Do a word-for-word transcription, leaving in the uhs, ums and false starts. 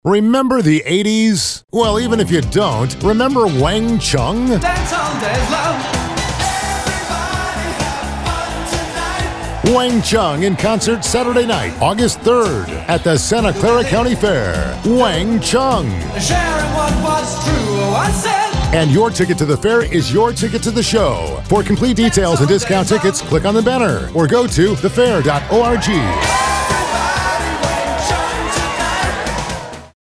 Remember the eighties? Well, even if you don't, remember Wang Chung? Dance all day long. Wang Chung in concert Saturday night, August third, at the Santa Clara County Fair. Wang Chung. Sharing what was true, I said. And your ticket to the fair is your ticket to the show. For complete details and discount tickets, click on the banner or go to the fair dot org.